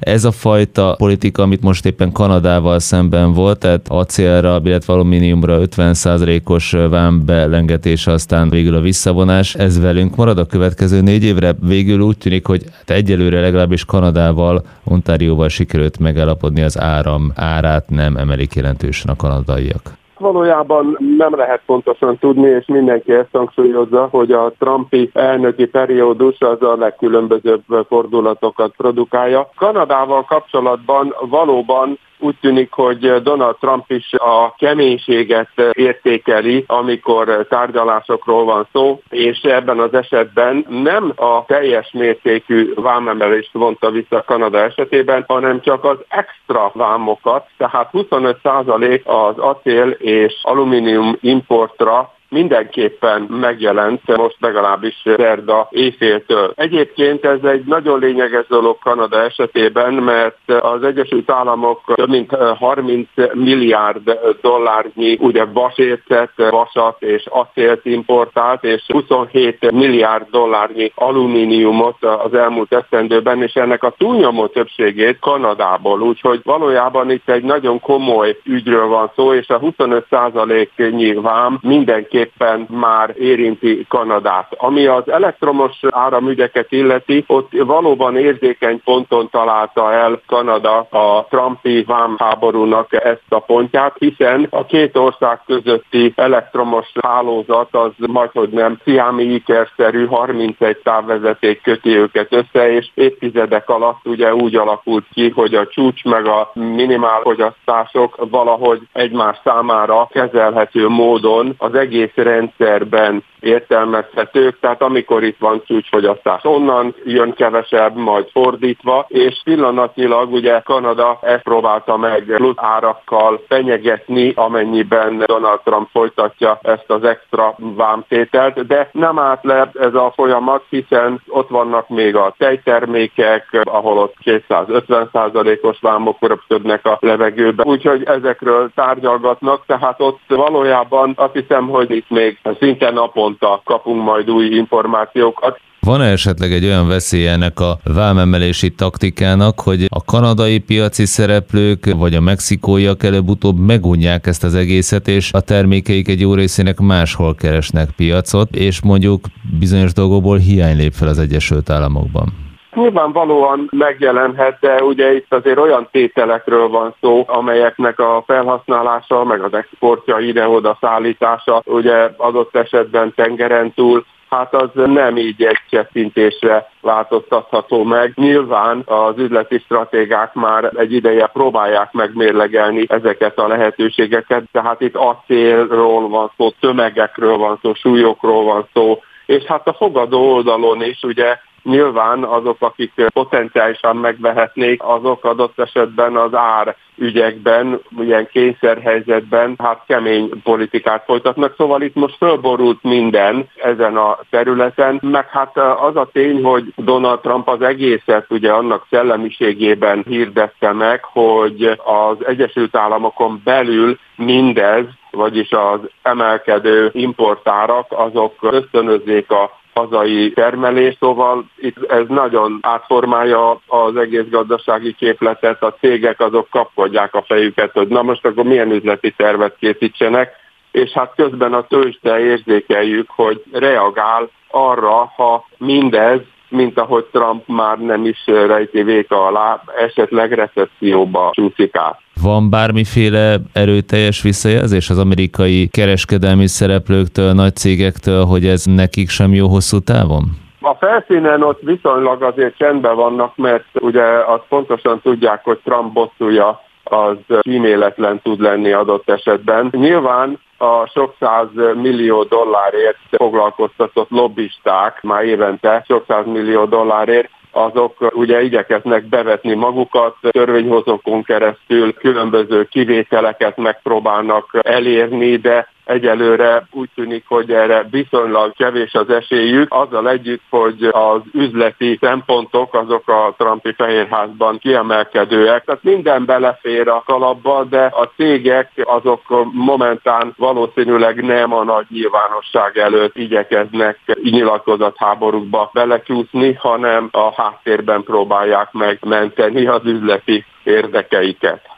Ez a fajta politika, amit most éppen Kanadával szemben volt, tehát acélra, illetve alumíniumra 50%-os vámbelengetés, aztán végül a visszavonás, ez velünk marad a következő 4 évre? Végül úgy tűnik, hogy egyelőre legalábbis Kanadával, Ontárióval sikerült megállapodni, az áram árát nem emelik jelentősen a kanadaiak. Valójában nem lehet pontosan tudni, és mindenki ezt hangsúlyozza, hogy a trumpi elnöki periódus az a legkülönbözőbb fordulatokat produkálja. Kanadával kapcsolatban valóban úgy tűnik, hogy Donald Trump is a keménységet értékeli, amikor tárgyalásokról van szó, és ebben az esetben nem a teljes mértékű vámemelést vonta vissza Kanada esetében, hanem csak az extra vámokat, tehát 25% az acél és alumínium importra mindenképpen megjelent, most legalábbis szerda éjféltől. Egyébként ez egy nagyon lényeges dolog Kanada esetében, mert az Egyesült Államok több mint 30 milliárd dollárnyi ugye vasércet, vasat és acélt importált, és 27 milliárd dollárnyi alumíniumot az elmúlt esztendőben, és ennek a túlnyomó többségét Kanadából. Úgyhogy valójában itt egy nagyon komoly ügyről van szó, és a 25%-nyi vám mindenképpen már érinti Kanadát. Ami az elektromos áramügyeket illeti, ott valóban érzékeny ponton találta el Kanada a trumpi vámháborúnak ezt a pontját, hiszen a két ország közötti elektromos hálózat az majdhogy nem sziámi ikerszerű, 31 távvezeték köti őket össze, és évtizedek alatt ugye úgy alakult ki, hogy a csúcs meg a minimál fogyasztások valahogy egymás számára kezelhető módon az egész rendszerben értelmezhetők, tehát amikor itt van csúcsfogyasztás, onnan jön kevesebb, majd fordítva, és pillanatnyilag ugye Kanada ezt próbálta meg plusz árakkal fenyegetni, amennyiben Donald Trump folytatja ezt az extra vámtételt, de nem állt le ez a folyamat, hiszen ott vannak még a tejtermékek, ahol ott 250%-os vámok röpködnek a levegőben, úgyhogy ezekről tárgyalgatnak, tehát ott valójában azt hiszem, hogy itt még szinte naponta kapunk majd új információkat. Van-e esetleg egy olyan veszély ennek a vámemelési taktikának, hogy a kanadai piaci szereplők vagy a mexikóiak előbb-utóbb megunják ezt az egészet, és a termékeik egy jó részének máshol keresnek piacot, és mondjuk bizonyos dolgokból hiány lép fel az Egyesült Államokban? Nyilvánvalóan megjelenhet, de ugye itt azért olyan tételekről van szó, amelyeknek a felhasználása, meg az exportja, ide-oda szállítása, ugye adott esetben tengeren túl, hát az nem így egy csettintésre változtatható meg. Nyilván az üzleti stratégák már egy ideje próbálják megmérlegelni ezeket a lehetőségeket, tehát itt acélról van szó, tömegekről van szó, súlyokról van szó, és hát a fogadó oldalon is ugye nyilván azok, akik potenciálisan megvehetnék, azok adott esetben az árügyekben, ilyen kényszerhelyzetben, hát kemény politikát folytatnak. Szóval itt most fölborult minden ezen a területen, meg hát az a tény, hogy Donald Trump az egészet ugye annak szellemiségében hirdette meg, hogy az Egyesült Államokon belül mindez, vagyis az emelkedő importárak, azok ösztönözzék a hazai termelés, szóval itt ez nagyon átformálja az egész gazdasági képletet, a cégek azok kapkodják a fejüket, hogy na most akkor milyen üzleti tervet készítsenek, és hát közben a tőzsde érzékeljük, hogy reagál arra, ha mindez, mint ahogy Trump már nem is rejti véka alá, esetleg recesszióba csúszik át. Van bármiféle erőteljes visszajelzés az amerikai kereskedelmi szereplőktől, nagy cégektől, hogy ez nekik sem jó hosszú távon? A felszínen ott viszonylag azért csendben vannak, mert ugye azt pontosan tudják, hogy Trump bosszúja az kíméletlen tud lenni adott esetben. Nyilván a sok $100 millió foglalkoztatott lobbisták már évente sok $100 millió azok ugye igyekeznek bevetni magukat, törvényhozókon keresztül különböző kivételeket megpróbálnak elérni, de egyelőre úgy tűnik, hogy erre viszonylag kevés az esélyük, azzal együtt, hogy az üzleti szempontok azok a Trumpi Fehérházban kiemelkedőek. Tehát minden belefér a kalapba, de a cégek azok momentán valószínűleg nem a nagy nyilvánosság előtt igyekeznek nyilatkozatháborúkba belecsúszni, hanem a háttérben próbálják megmenteni az üzleti érdekeiket.